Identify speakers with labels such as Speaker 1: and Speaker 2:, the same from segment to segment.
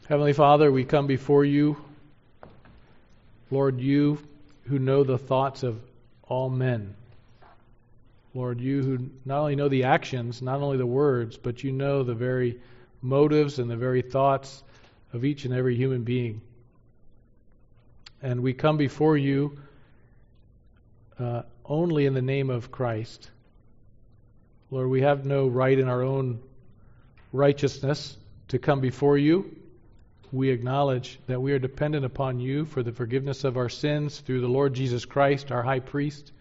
Speaker 1: Heavenly Father, we come before you, Lord, you who know the thoughts of all men. Lord, you who not only know the actions, not only the words, but you know the very motives and the very thoughts of each and every human being. And we come before you only in the name of Christ. Lord, we have no right in our own righteousness to come before you. We acknowledge that we are dependent upon you for the forgiveness of our sins through the Lord Jesus Christ, our high priest.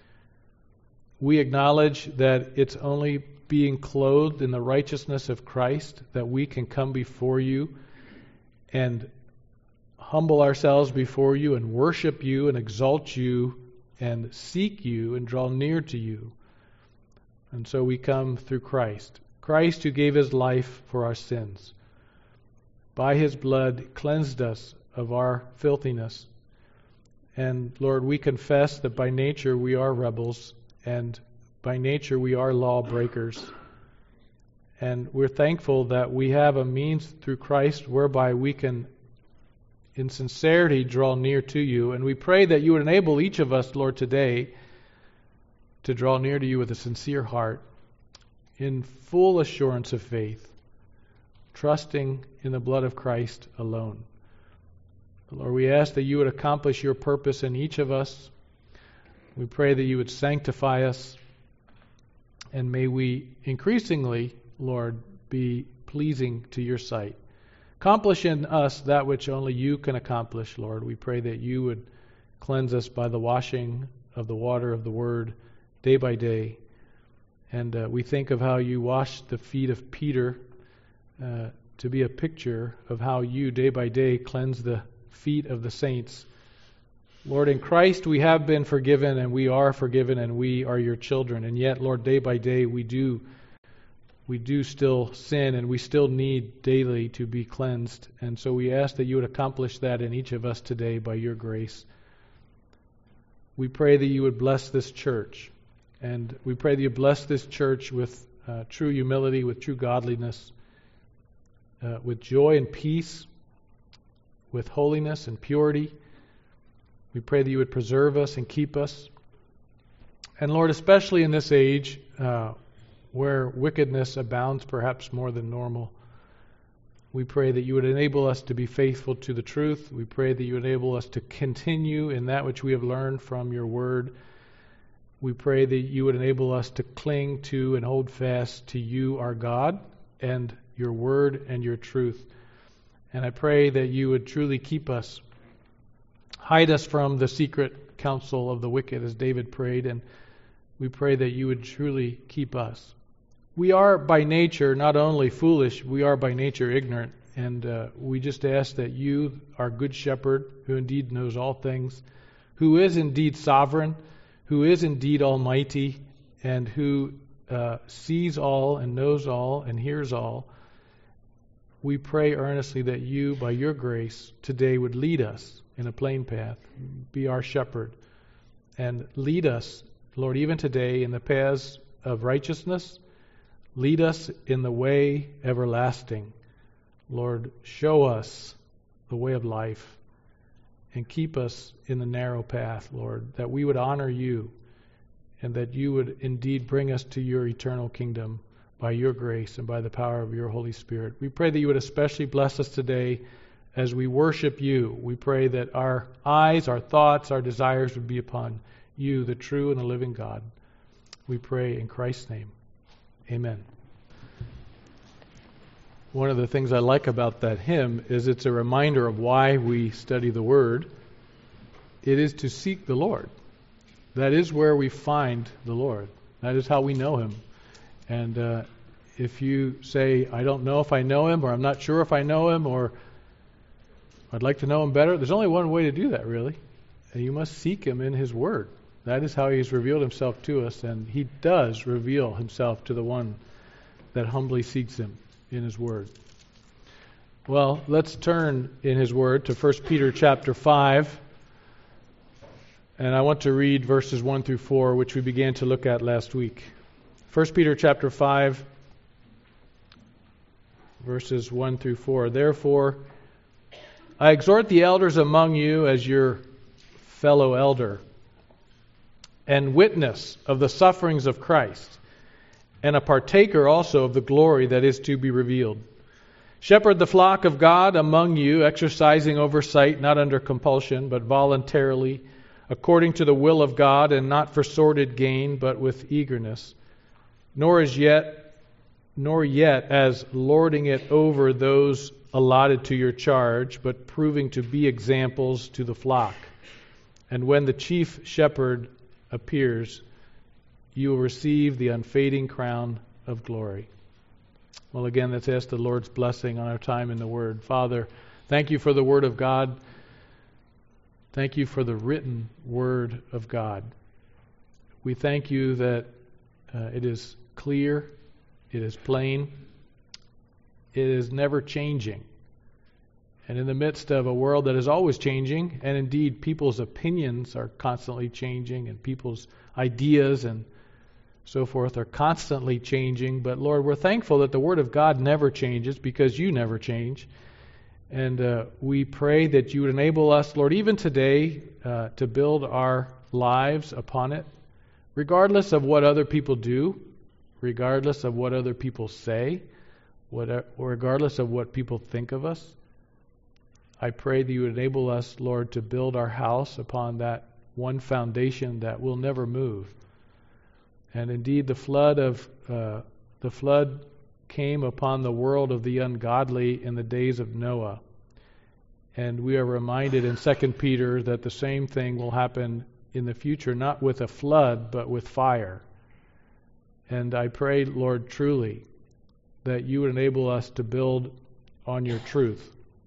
Speaker 1: We acknowledge that it's only being clothed in the righteousness of Christ that we can come before you and humble ourselves before you and worship you and exalt you and seek you and draw near to you. And so we come through Christ. Christ who gave his life for our sins. By his blood cleansed us of our filthiness. And Lord, we confess that by nature we are rebels and by nature we are lawbreakers. And we're thankful that we have a means through Christ whereby we can in sincerity draw near to you. And we pray that you would enable each of us, Lord, today to draw near to you with a sincere heart, in full assurance of faith, trusting in the blood of Christ alone. Lord, we ask that you would accomplish your purpose in each of us. We pray that you would sanctify us, and may we increasingly, Lord, be pleasing to your sight. Accomplish in us that which only you can accomplish, Lord. We pray that you would cleanse us by the washing of the water of the Word day by day. And we think of how you washed the feet of Peter to be a picture of how you day by day cleanse the feet of the saints. Lord, in Christ we have been forgiven and we are forgiven and we are your children. And yet, Lord, day by day we do still sin and we still need daily to be cleansed. And so we ask that you would accomplish that in each of us today by your grace. We pray that you would bless this church. And we pray that you bless this church with true humility, with true godliness, with joy and peace, with holiness and purity. We pray that you would preserve us and keep us. And Lord, especially in this age where wickedness abounds perhaps more than normal, we pray that you would enable us to be faithful to the truth. We pray that you enable us to continue in that which we have learned from your word. We pray that you would enable us to cling to and hold fast to you, our God, and your word and your truth. And I pray that you would truly keep us. Hide us from the secret counsel of the wicked, as David prayed, and we pray that you would truly keep us. We are by nature not only foolish, we are by nature ignorant, and we just ask that you, our good shepherd, who indeed knows all things, who is indeed sovereign, who is indeed almighty, and who sees all and knows all and hears all, we pray earnestly that you, by your grace, today would lead us in a plain path, be our shepherd, and lead us, Lord, even today in the paths of righteousness. Lead us in the way everlasting. Lord, show us the way of life and keep us in the narrow path, Lord, that we would honor you and that you would indeed bring us to your eternal kingdom by your grace and by the power of your Holy Spirit. We pray that you would especially bless us today as we worship you. We pray that our eyes, our thoughts, our desires would be upon you, the true and the living God. We pray in Christ's name. Amen. One of the things I like about that hymn is it's a reminder of why we study the Word. It is to seek the Lord. That is where we find the Lord. That is how we know Him. And if you say, I don't know if I know Him, or I'm not sure if I know Him, or I'd like to know Him better, there's only one way to do that, really. And you must seek Him in His Word. That is how He's revealed Himself to us, and He does reveal Himself to the one that humbly seeks Him in His Word. Well, let's turn in His Word to 1 Peter chapter 5, and I want to read verses 1 through 4, which we began to look at last week. 1 Peter chapter 5, verses 1 through 4. Therefore, I exhort the elders among you as your fellow elder and witness of the sufferings of Christ, and a partaker also of the glory that is to be revealed. Shepherd the flock of God among you, exercising oversight, not under compulsion, but voluntarily, according to the will of God, and not for sordid gain, but with eagerness, nor yet as lording it over those allotted to your charge, but proving to be examples to the flock. And when the chief shepherd appears, you will receive the unfading crown of glory. Well, again, let's ask the Lord's blessing on our time in the Word. Father, thank you for the Word of God. Thank you for the written Word of God. We thank you that it is clear, it is plain, it is never changing. And in the midst of a world that is always changing, and indeed people's opinions are constantly changing, and people's ideas and so forth are constantly changing. But Lord, we're thankful that the Word of God never changes because you never change. And we pray that you would enable us, Lord, even today, to build our lives upon it, regardless of what other people do, regardless of what other people say, regardless of what people think of us. I pray that you would enable us, Lord, to build our house upon that one foundation that will never move. And indeed, the flood came upon the world of the ungodly in the days of Noah. And we are reminded in 2 Peter that the same thing will happen in the future, not with a flood, but with fire. And I pray, Lord, truly, that you would enable us to build on your truth,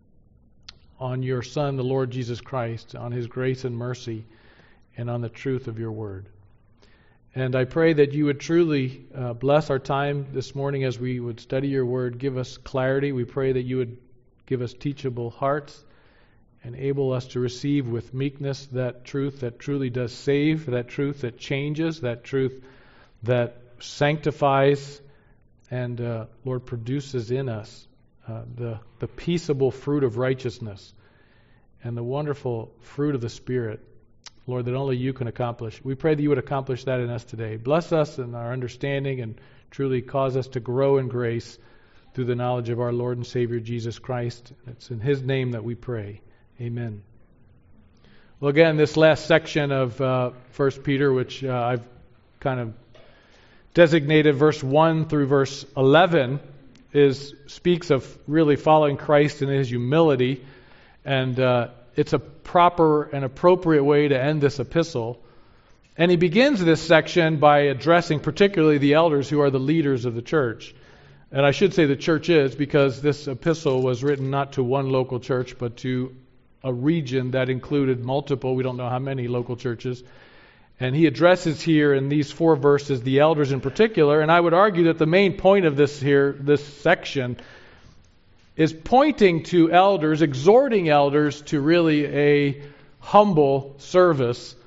Speaker 1: on your Son, the Lord Jesus Christ, on His grace and mercy, and on the truth of your Word. And I pray that you would truly bless our time this morning as we would study your Word. Give us clarity. We pray that you would give us teachable hearts, enable us to receive with meekness that truth that truly does save, that truth that changes, that truth that sanctifies, and Lord, produces in us the peaceable fruit of righteousness and the wonderful fruit of the Spirit, Lord, that only you can accomplish. We pray that you would accomplish that in us today. Bless us in our understanding and truly cause us to grow in grace through the knowledge of our Lord and Savior Jesus Christ. It's in His name that we pray. Amen. Well, again, this last section of 1 Peter, which I've kind of designated verse 1 through verse 11, speaks of really following Christ in His humility, and it's a proper and appropriate way to end this epistle. And he begins this section by addressing particularly the elders who are the leaders of the church. And I should say the church is, because this epistle was written not to one local church, but to a region that included multiple, we don't know how many local churches. And he addresses here in these 4 verses the elders in particular. And I would argue that the main point of this section is pointing to elders, exhorting elders to really a humble service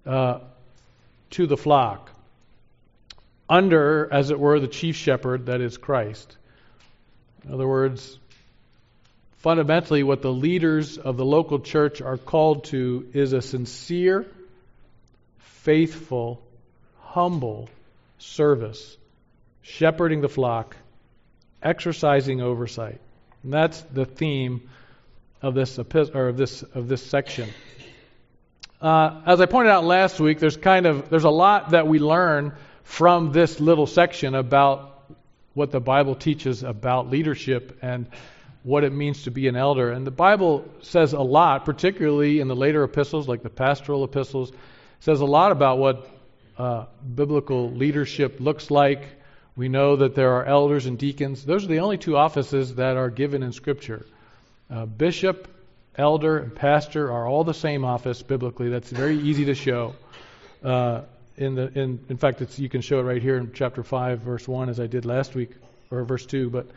Speaker 1: to the flock, under, as it were, the chief shepherd, that is Christ. In other words, fundamentally what the leaders of the local church are called to is a sincere, faithful, humble service, shepherding the flock, exercising oversight. And that's the theme of this section. As I pointed out last week, there's a lot that we learn from this little section about what the Bible teaches about leadership and what it means to be an elder. And the Bible says a lot, particularly in the later epistles, like the pastoral epistles, says a lot about what biblical leadership looks like. We know that there are elders and deacons. Those are the only 2 offices that are given in Scripture. Bishop, elder, and pastor are all the same office biblically. That's very easy to show. In fact, you can show it right here in chapter 5, verse 1, as I did last week, or verse 2. But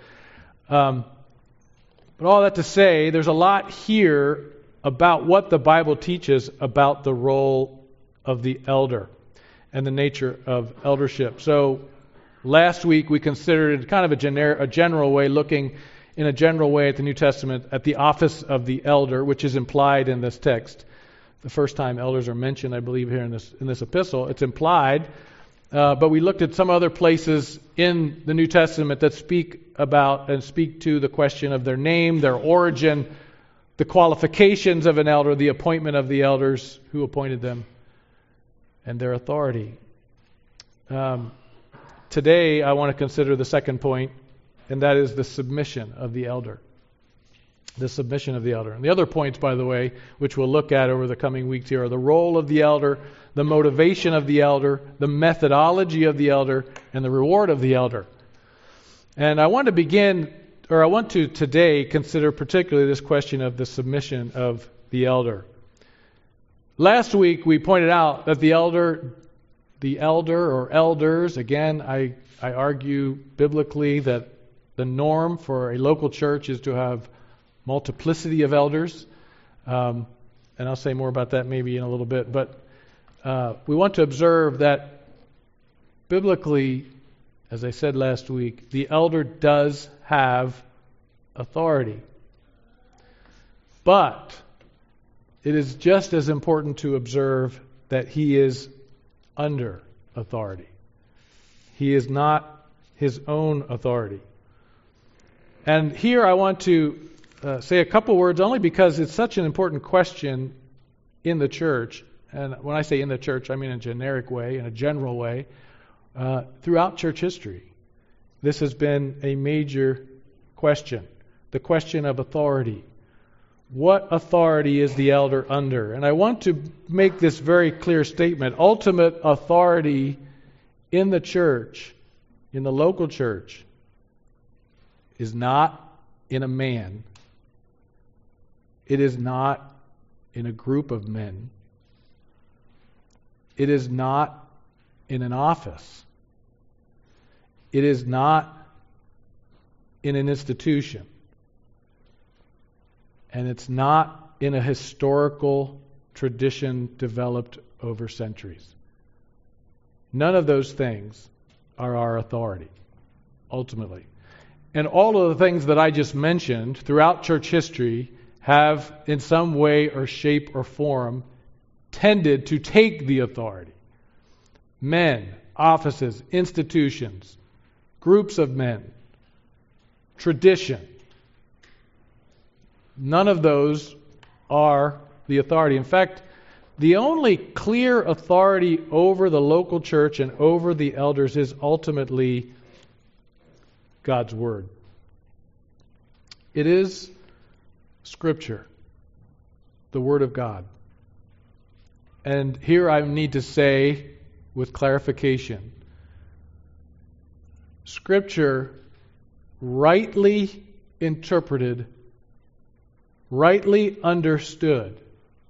Speaker 1: all that to say, there's a lot here about what the Bible teaches about the role of the elder and the nature of eldership. So last week we considered kind of a general way looking in a general way at the New Testament at the office of the elder, which is implied in this text. The first time elders are mentioned, I believe, here in this epistle. It's implied, but we looked at some other places in the New Testament that speak about and speak to the question of their name, their origin, the qualifications of an elder, the appointment of the elders, who appointed them, and their authority. Today, I want to consider the second point, and that is the submission of the elder. The submission of the elder. And the other points, by the way, which we'll look at over the coming weeks here, are the role of the elder, the motivation of the elder, the methodology of the elder, and the reward of the elder. And I want to today consider particularly this question of the submission of the elder. Last week we pointed out that the elder or elders, again, I argue biblically that the norm for a local church is to have multiplicity of elders. And I'll say more about that maybe in a little bit. But we want to observe that biblically, as I said last week, the elder does have authority. But it is just as important to observe that he is under authority. He is not his own authority. And here I want to say a couple words only because it's such an important question in the church. And when I say in the church, I mean in a generic way, in a general way, throughout church history. This has been a major question. The question of authority. What authority is the elder under? And I want to make this very clear statement. Ultimate authority in the church, in the local church, is not in a man. It is not in a group of men. It is not in an office. It is not in an institution. And it's not in a historical tradition developed over centuries. None of those things are our authority, ultimately. And all of the things that I just mentioned throughout church history have, in some way or shape or form, tended to take the authority. Men, offices, institutions, groups of men, tradition. None of those are the authority. In fact, the only clear authority over the local church and over the elders is ultimately God's Word. It is Scripture, the Word of God. And here I need to say with clarification, Scripture rightly interpreted, rightly understood,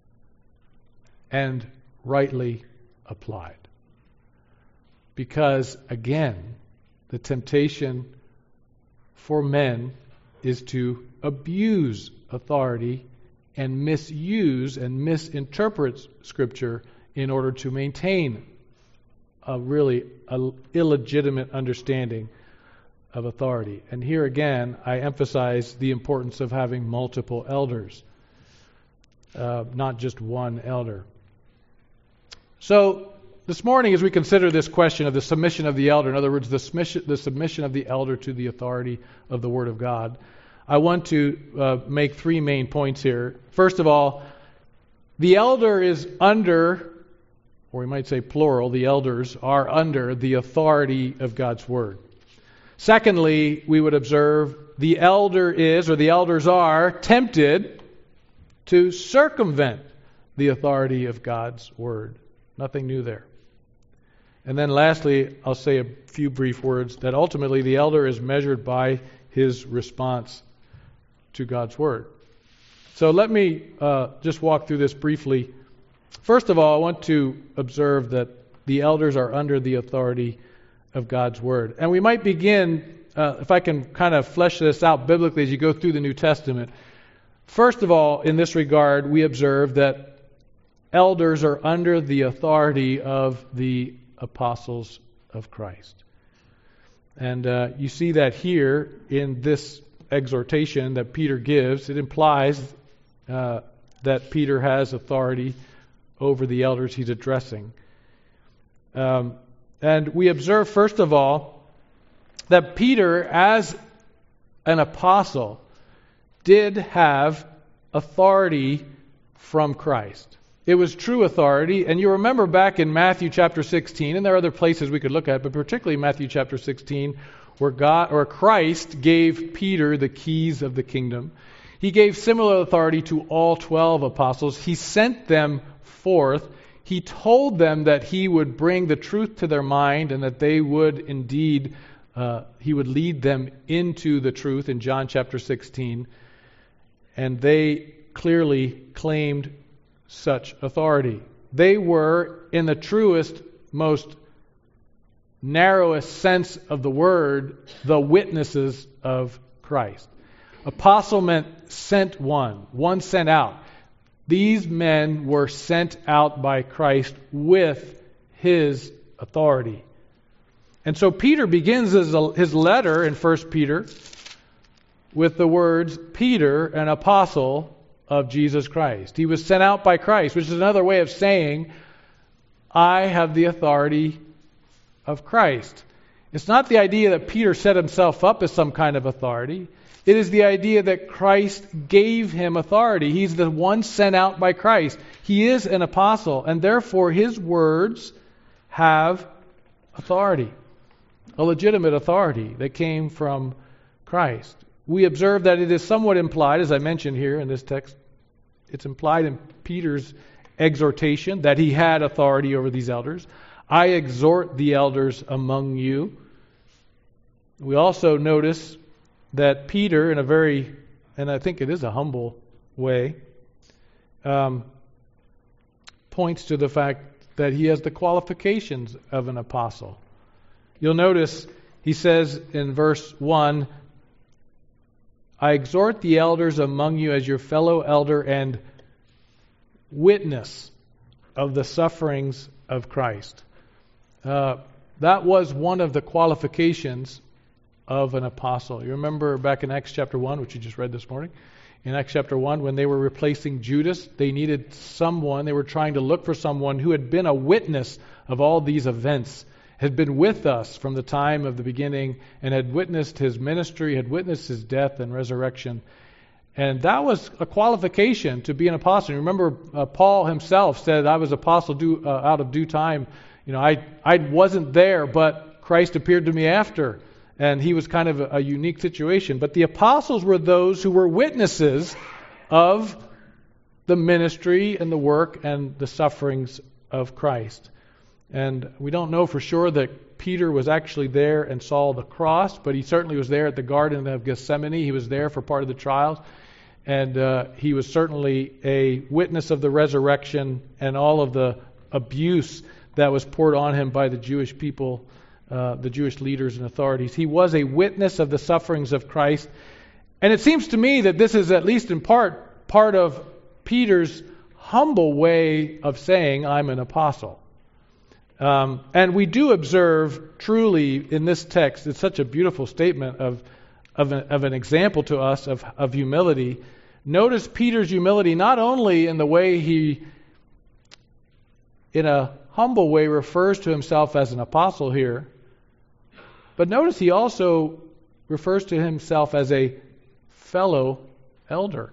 Speaker 1: and rightly applied. Because, again, the temptation for men is to abuse authority and misuse and misinterpret Scripture in order to maintain a really illegitimate understanding of authority. And here again, I emphasize the importance of having multiple elders, not just one elder. So, this morning as we consider this question of the submission of the elder, in other words, the submission of the elder to the authority of the Word of God, I want to make three main points here. First of all, the elder is under, or we might say plural, the elders are under the authority of God's Word. Secondly, we would observe the elder is, or the elders are, tempted to circumvent the authority of God's Word. Nothing new there. And then lastly, I'll say a few brief words that ultimately the elder is measured by his response to God's Word. So let me just walk through this briefly. First of all, I want to observe that the elders are under the authority of God's Word. And we might begin, if I can kind of flesh this out biblically as you go through the New Testament. First of all, in this regard, we observe that elders are under the authority of the apostles of Christ. And you see that here in this exhortation that Peter gives, it implies that Peter has authority over the elders he's addressing. And we observe, first of all, that Peter, as an apostle, did have authority from Christ. It was true authority, and you remember back in Matthew chapter 16, and there are other places we could look at, but particularly Matthew chapter 16, where Christ gave Peter the keys of the kingdom. He gave similar authority to all 12 apostles. He sent them forth. He told them that he would bring the truth to their mind and that they would indeed, he would lead them into the truth in John chapter 16. And they clearly claimed such authority. They were, in the truest, most narrowest sense of the word, the witnesses of Christ. Apostle meant sent one sent out. These men were sent out by Christ with his authority. And so Peter begins his letter in 1 Peter with the words, Peter, an apostle of Jesus Christ. He was sent out by Christ, which is another way of saying, I have the authority of Christ. It's not the idea that Peter set himself up as some kind of authority. It is the idea that Christ gave him authority. He's the one sent out by Christ. He is an apostle, and therefore his words have authority, a legitimate authority that came from Christ. We observe that it is somewhat implied, as I mentioned here in this text, it's implied in Peter's exhortation that he had authority over these elders. I exhort the elders among you. We also notice that Peter, in a very, and I think it is a humble way, points to the fact that he has the qualifications of an apostle. You'll notice he says in verse 1, I exhort the elders among you as your fellow elder and witness of the sufferings of Christ. That was one of the qualifications of an apostle. You remember back in Acts chapter 1, which you just read this morning, in Acts chapter 1, when they were replacing Judas, they needed someone, they were trying to look for someone who had been a witness of all these events, had been with us from the time of the beginning, and had witnessed his ministry, had witnessed his death and resurrection. And that was a qualification to be an apostle. You remember Paul himself said, I was apostle out of due time. You know, I wasn't there, but Christ appeared to me after. And he was kind of a unique situation. But the apostles were those who were witnesses of the ministry and the work and the sufferings of Christ. And we don't know for sure that Peter was actually there and saw the cross, but he certainly was there at the Garden of Gethsemane. He was there for part of the trials. And he was certainly a witness of the resurrection and all of the abuse that was poured on him by the Jewish people, the Jewish leaders and authorities. He was a witness of the sufferings of Christ. And it seems to me that this is at least in part of Peter's humble way of saying, I'm an apostle. And we do observe truly in this text, it's such a beautiful statement of an example to us of humility. Notice Peter's humility not only in the way he, in a humble way, refers to himself as an apostle here, but notice he also refers to himself as a fellow elder.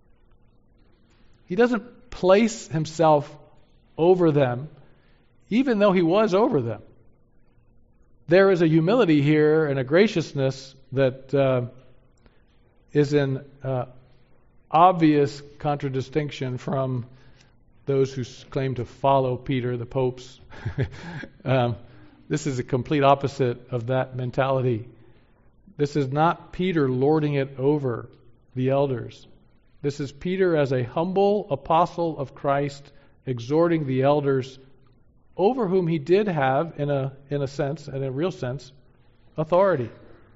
Speaker 1: He doesn't place himself over them, even though he was over them. There is a humility here and a graciousness that is in obvious contradistinction from those who claim to follow Peter, the popes. This is a complete opposite of that mentality. This is not Peter lording it over the elders. This is Peter as a humble apostle of Christ, exhorting the elders over whom he did have, in a sense, in a real sense, authority.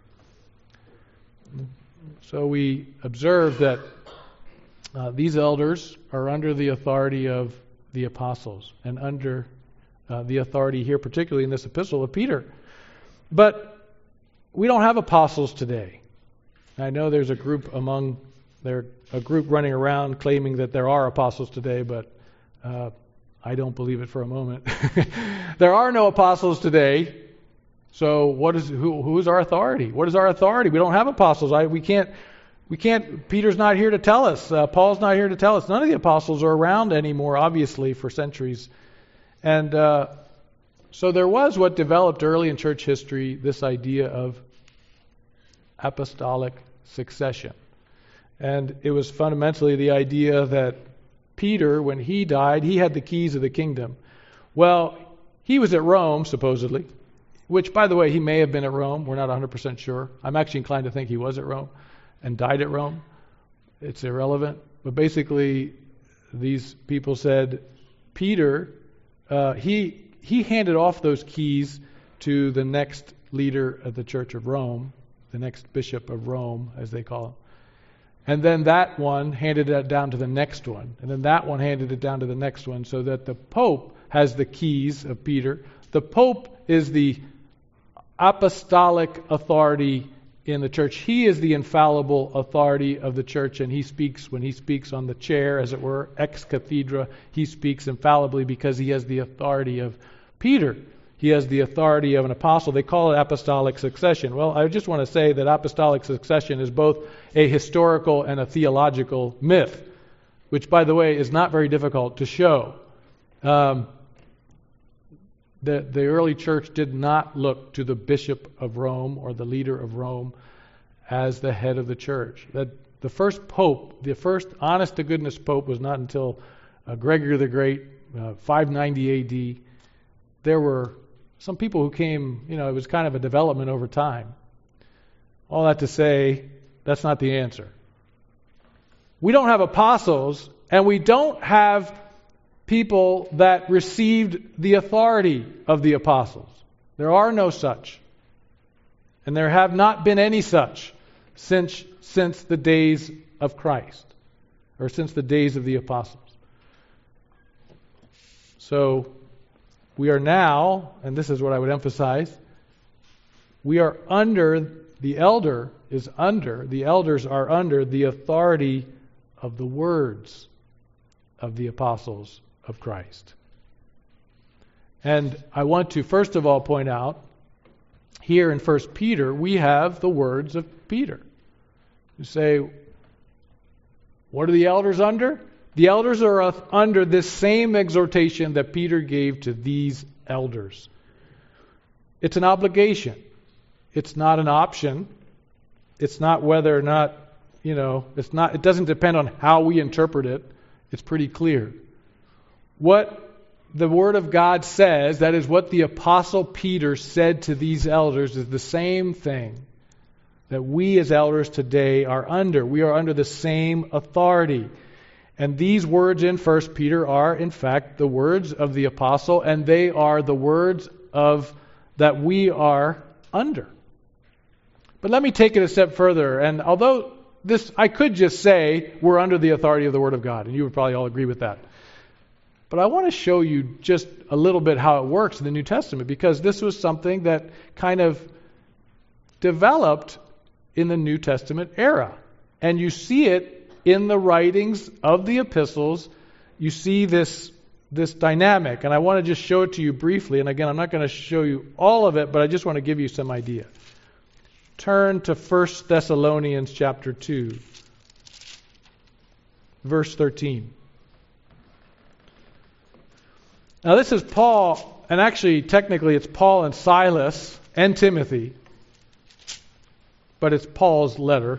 Speaker 1: So we observe that these elders are under the authority of the apostles and under the authority here, particularly in this epistle of Peter. But we don't have apostles today. I know there's a group running around claiming that there are apostles today, but I don't believe it for a moment. There are no apostles today. So who's our authority? What is our authority? We don't have apostles. We can't. Peter's not here to tell us. Paul's not here to tell us. None of the apostles are around anymore, obviously, for centuries. And so there was what developed early in church history, this idea of apostolic succession. And it was fundamentally the idea that Peter, when he died, he had the keys of the kingdom. Well, he was at Rome, supposedly, which, by the way, he may have been at Rome. We're not 100% sure. I'm actually inclined to think he was at Rome and died at Rome. It's irrelevant. But basically, these people said, Peter, he handed off those keys to the next leader of the Church of Rome, the next bishop of Rome, as they call him. And then that one handed it down to the next one. And then that one handed it down to the next one, so that the Pope has the keys of Peter. The Pope is the apostolic authority in the church. He is the infallible authority of the church, and when he speaks on the chair, as it were, ex cathedra, he speaks infallibly because he has the authority of Peter. He has the authority of an apostle. They call it apostolic succession. Well, I just want to say that apostolic succession is both a historical and a theological myth, which, by the way, is not very difficult to show. The early church did not look to the bishop of Rome or the leader of Rome as the head of the church. That the first pope, the first honest-to-goodness pope, was not until Gregory the Great, 590 A.D. There were some people who came, it was kind of a development over time. All that to say, that's not the answer. We don't have apostles, and we don't have people that received the authority of the apostles. There are no such. And there have not been any such since the days of Christ, or since the days of the apostles. So we are now, and this is what I would emphasize, we are under, the elders are under the authority of the words of the apostles of Christ. And I want to first of all point out, here in 1 Peter, we have the words of Peter. You say, what are the elders under? The elders are under this same exhortation that Peter gave to these elders. It's an obligation. It's not an option. It's not whether or not, it doesn't depend on how we interpret it. It's pretty clear. What the Word of God says, that is what the Apostle Peter said to these elders, is the same thing that we as elders today are under. We are under the same authority. And these words in 1 Peter are, in fact, the words of the apostle, and they are the words that we are under. But let me take it a step further. And although I could just say we're under the authority of the Word of God, and you would probably all agree with that. But I want to show you just a little bit how it works in the New Testament, because this was something that kind of developed in the New Testament era. And you see it in the writings of the epistles. You see this dynamic, and I want to just show it to you briefly. And again, I'm not going to show you all of it, but I just want to give you some idea. Turn to 1 Thessalonians chapter 2, verse 13. Now this is Paul, and actually technically it's Paul and Silas and Timothy, but it's Paul's letter,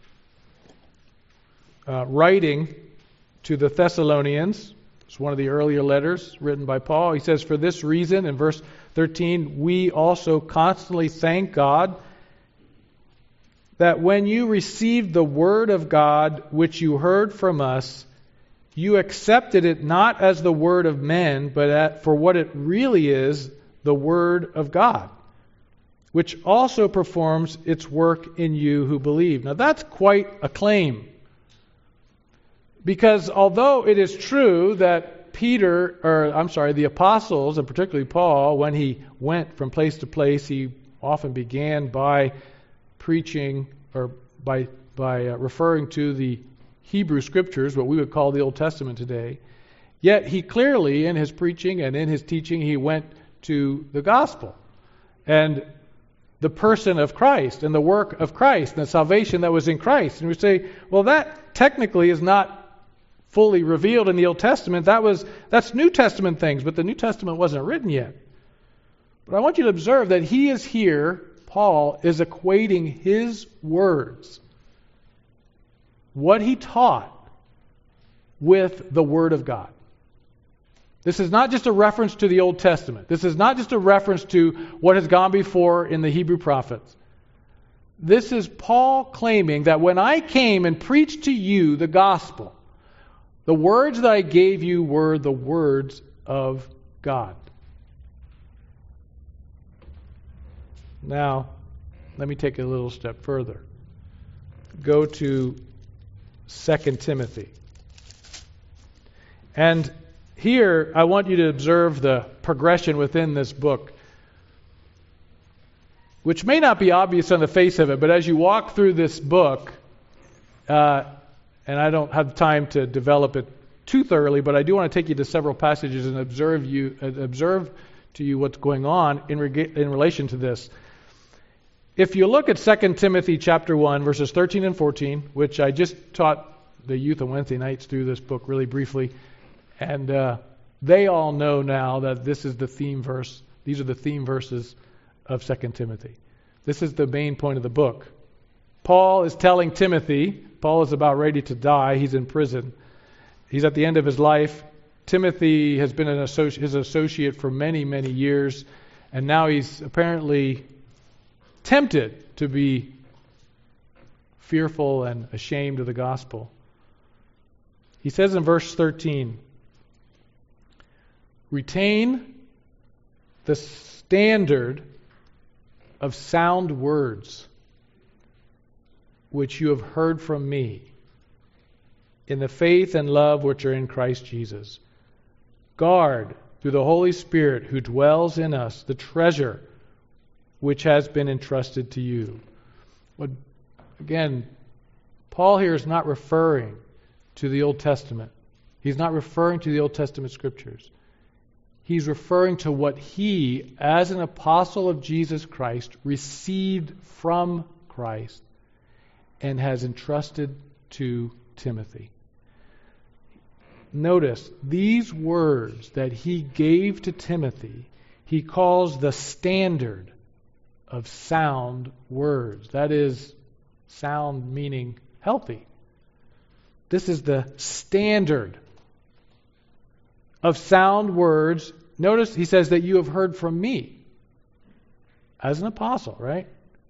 Speaker 1: writing to the Thessalonians. It's one of the earlier letters written by Paul. He says, for this reason, in verse 13, we also constantly thank God that when you received the word of God, which you heard from us, you accepted it not as the word of men, but for what it really is, the word of God, which also performs its work in you who believe. Now that's quite a claim. Because although it is true that the apostles, and particularly Paul, when he went from place to place, he often began by preaching or by referring to the Hebrew Scriptures, what we would call the Old Testament today. Yet he clearly, in his preaching and in his teaching, he went to the gospel and the person of Christ and the work of Christ and the salvation that was in Christ. And we say, well, that technically is not fully revealed in the Old Testament. That's New Testament things, but the New Testament wasn't written yet. But I want you to observe that he is here, Paul is equating his words, what he taught, with the Word of God. This is not just a reference to the Old Testament. This is not just a reference to what has gone before in the Hebrew prophets. This is Paul claiming that when I came and preached to you the gospel, the words that I gave you were the words of God. Now, let me take it a little step further. Go to 2 Timothy. And here, I want you to observe the progression within this book, which may not be obvious on the face of it, but as you walk through this book, and I don't have time to develop it too thoroughly, but I do want to take you to several passages and observe to you what's going on in relation to this. If you look at 2 Timothy chapter 1, verses 13 and 14, which I just taught the youth on Wednesday nights through this book really briefly, and they all know now that this is the theme verse. These are the theme verses of 2 Timothy. This is the main point of the book. Paul is telling Timothy, Paul is about ready to die. He's in prison. He's at the end of his life. Timothy has been his associate for many, many years, and now he's apparently tempted to be fearful and ashamed of the gospel. He says in verse 13, retain the standard of sound words which you have heard from me in the faith and love which are in Christ Jesus. Guard through the Holy Spirit who dwells in us the treasure which has been entrusted to you. But again, Paul here is not referring to the Old Testament. He's not referring to the Old Testament Scriptures. He's referring to what he, as an apostle of Jesus Christ, received from Christ and has entrusted to Timothy. Notice, these words that he gave to Timothy, he calls the standard of sound words. That is, sound meaning healthy. This is the standard of sound words. Notice he says that you have heard from me as an apostle, right?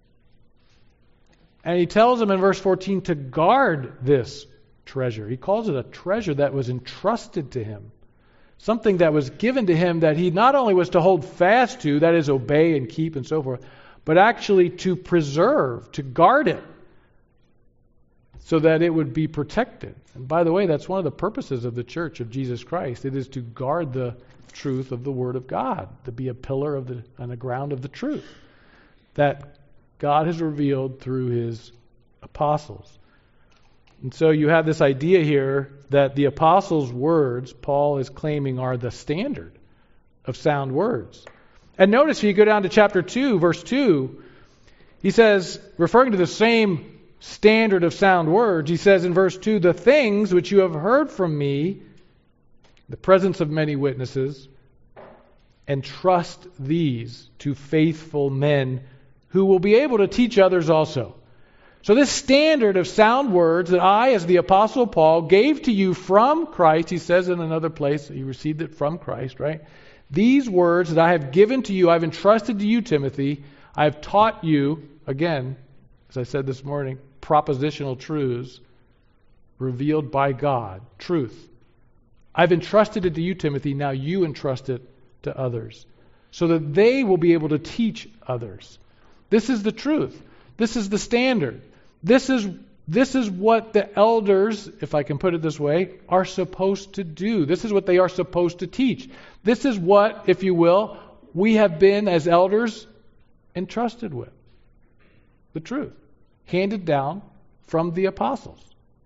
Speaker 1: And he tells them in verse 14 to guard this treasure. He calls it a treasure that was entrusted to him. Something that was given to him that he not only was to hold fast to, that is, obey and keep and so forth, but actually to preserve, to guard it, so that it would be protected. And by the way, that's one of the purposes of the Church of Jesus Christ. It is to guard the truth of the Word of God, to be a pillar on the ground of the truth that God has revealed through His apostles. And so you have this idea here that the apostles' words, Paul is claiming, are the standard of sound words. And notice if you go down to chapter 2, verse 2, he says, referring to the same standard of sound words, he says in verse 2, the things which you have heard from me, the presence of many witnesses, entrust these to faithful men who will be able to teach others also. So this standard of sound words that I, as the Apostle Paul, gave to you from Christ, he says in another place, he received it from Christ, right? These words that I have given to you, I've entrusted to you, Timothy. I have taught you, again, as I said this morning, propositional truths revealed by God, truth. I've entrusted it to you, Timothy. Now you entrust it to others so that they will be able to teach others. This is the truth. This is the standard. This is what the elders, if I can put it this way, are supposed to do. This is what they are supposed to teach. This is what, if you will, we have been as elders entrusted with. The truth. Handed down from the apostles.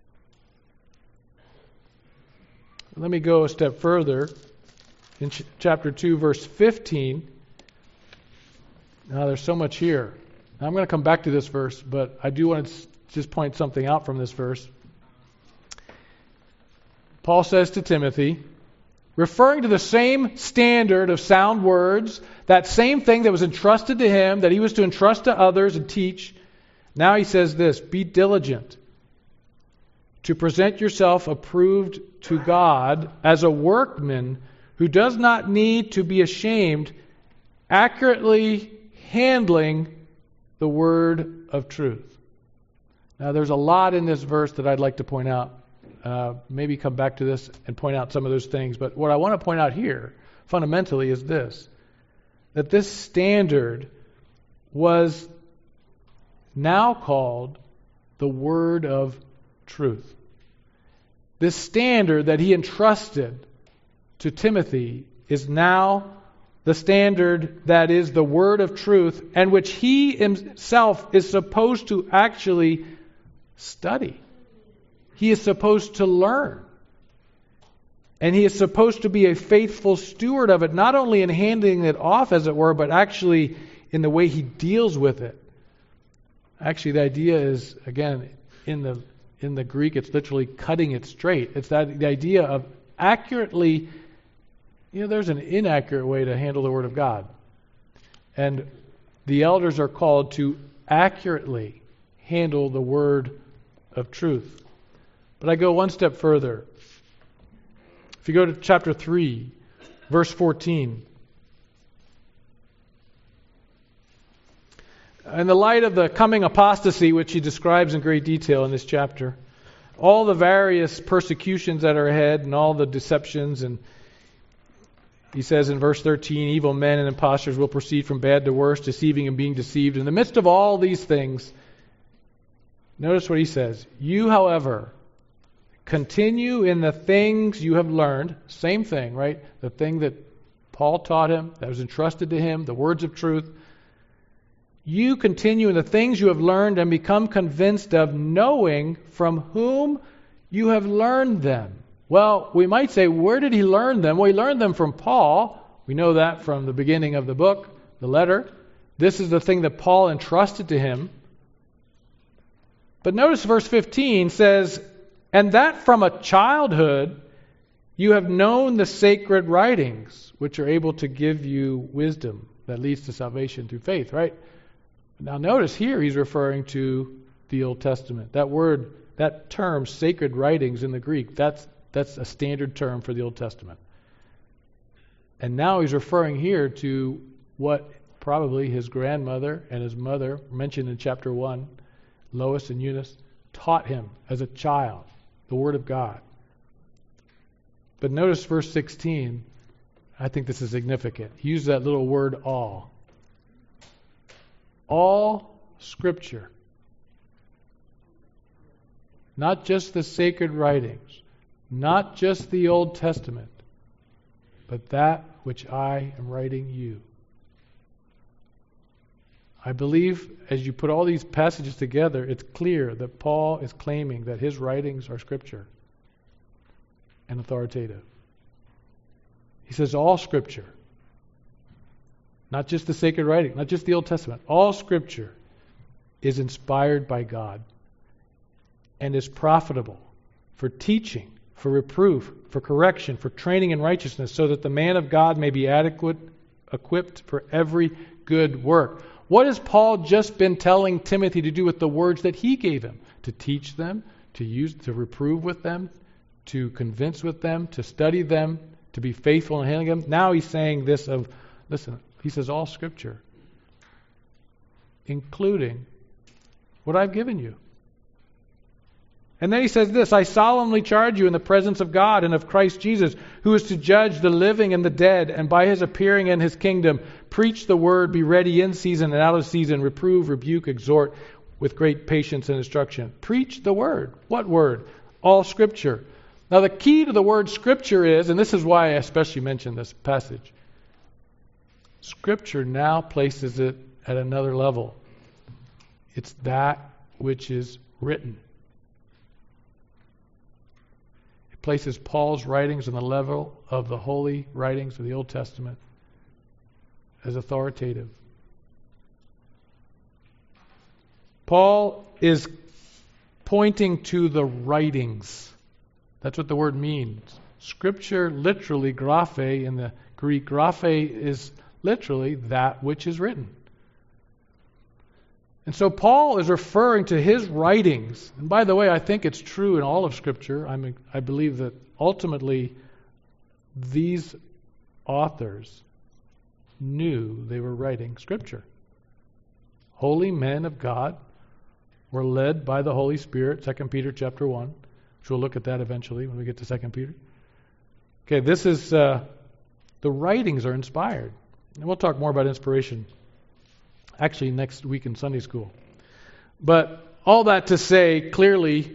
Speaker 1: Let me go a step further. In chapter 2, verse 15. Now, there's so much here. Now, I'm going to come back to this verse, but I do want to just point something out from this verse. Paul says to Timothy, referring to the same standard of sound words, that same thing that was entrusted to him, that he was to entrust to others and teach. Now he says this, be diligent to present yourself approved to God as a workman who does not need to be ashamed, accurately handling the word of truth. Now there's a lot in this verse that I'd like to point out. Maybe come back to this and point out some of those things. But what I want to point out here, fundamentally, is this. That this standard was now called the word of truth. This standard that he entrusted to Timothy is now the standard that is the word of truth, and which he himself is supposed to actually study. He is supposed to learn. And he is supposed to be a faithful steward of it, not only in handing it off, as it were, but actually in the way he deals with it. Actually, the idea is, again, in the Greek, it's literally cutting it straight. It's the idea of accurately, there's an inaccurate way to handle the Word of God. And the elders are called to accurately handle the Word of truth. But I go one step further. If you go to chapter 3, verse 14. In the light of the coming apostasy, which he describes in great detail in this chapter, all the various persecutions that are ahead and all the deceptions, and he says in verse 13, evil men and impostors will proceed from bad to worse, deceiving and being deceived. In the midst of all these things, notice what he says. You, however, continue in the things you have learned. Same thing, right? The thing that Paul taught him, that was entrusted to him, the words of truth. You continue in the things you have learned and become convinced of, knowing from whom you have learned them. Well, we might say, where did he learn them? Well, he learned them from Paul. We know that from the beginning of the book, the letter. This is the thing that Paul entrusted to him. But notice verse 15 says, and that from a childhood you have known the sacred writings, which are able to give you wisdom that leads to salvation through faith, right? Now notice here he's referring to the Old Testament. That word, that term, sacred writings in the Greek, that's a standard term for the Old Testament. And now he's referring here to what probably his grandmother and his mother, mentioned in chapter 1, Lois and Eunice, taught him as a child, the Word of God. But notice verse 16. I think this is significant. He used that little word, all. All Scripture. Not just the sacred writings. Not just the Old Testament. But that which I am writing you. I believe as you put all these passages together, it's clear that Paul is claiming that his writings are Scripture and authoritative. He says all Scripture, not just the sacred writing, not just the Old Testament, all Scripture is inspired by God and is profitable for teaching, for reproof, for correction, for training in righteousness, so that the man of God may be adequate, equipped for every good work. What has Paul just been telling Timothy to do with the words that he gave him? To teach them, to use, to reprove with them, to convince with them, to study them, to be faithful in handling them. Now he's saying this of, listen, he says all Scripture, including what I've given you. And then he says this, I solemnly charge you in the presence of God and of Christ Jesus, who is to judge the living and the dead, and by his appearing in his kingdom, preach the word, be ready in season and out of season, reprove, rebuke, exhort with great patience and instruction. Preach the word. What word? All Scripture. Now the key to the word Scripture is, and this is why I especially mentioned this passage, Scripture now places it at another level. It's that which is written. places Paul's writings on the level of the holy writings of the Old Testament as authoritative. Paul is pointing to the writings. That's what the word means. Scripture, literally, graphe in the Greek, graphe is literally that which is written. And so Paul is referring to his writings. And by the way, I think it's true in all of Scripture. I believe that ultimately these authors knew they were writing Scripture. Holy men of God were led by the Holy Spirit, 2 Peter chapter 1, which we'll look at that eventually when we get to 2 Peter. Okay, this is, the writings are inspired. And we'll talk more about inspiration actually next week in Sunday school. But all that to say, clearly,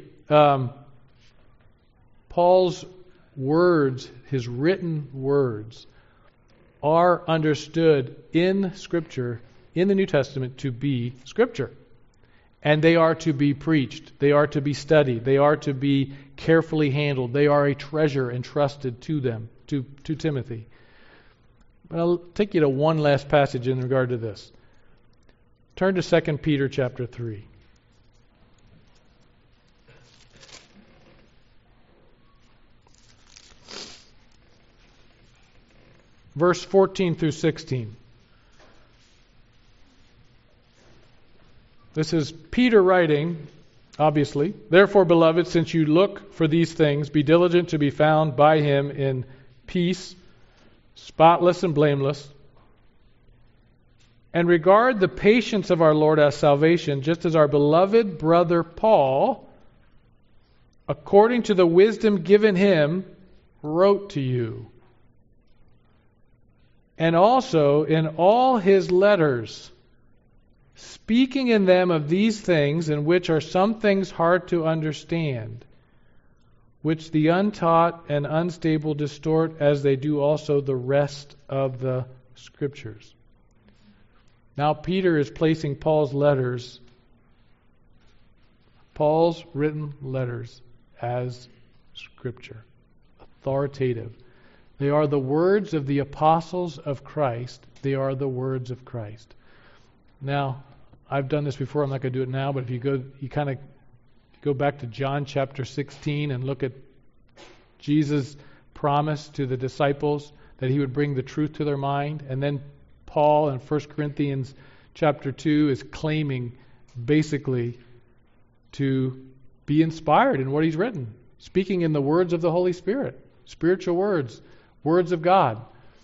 Speaker 1: Paul's words, his written words, are understood in Scripture, in the New Testament, to be Scripture. And they are to be preached. They are to be studied. They are to be carefully handled. They are a treasure entrusted to them, to Timothy. But I'll take you to one last passage in regard to this. Turn to 2 Peter chapter 3. Verse 14 through 16. This is Peter writing, obviously. Therefore, beloved, since you look for these things, be diligent to be found by him in peace, spotless and blameless. And regard the patience of our Lord as salvation, just as our beloved brother Paul, according to the wisdom given him, wrote to you. And also in all his letters, speaking in them of these things, in which are some things hard to understand, which the untaught and unstable distort, as they do also the rest of the Scriptures. Now Peter is placing Paul's written letters, as Scripture, authoritative. They are the words of the apostles of Christ. They are the words of Christ. Now, I've done this before. I'm not going to do it now, but if you kind of go back to John chapter 16 and look at Jesus' promise to the disciples that he would bring the truth to their mind, and then Paul in 1 Corinthians chapter 2 is claiming basically to be inspired in what he's written, speaking in the words of the Holy Spirit, spiritual words, words of God.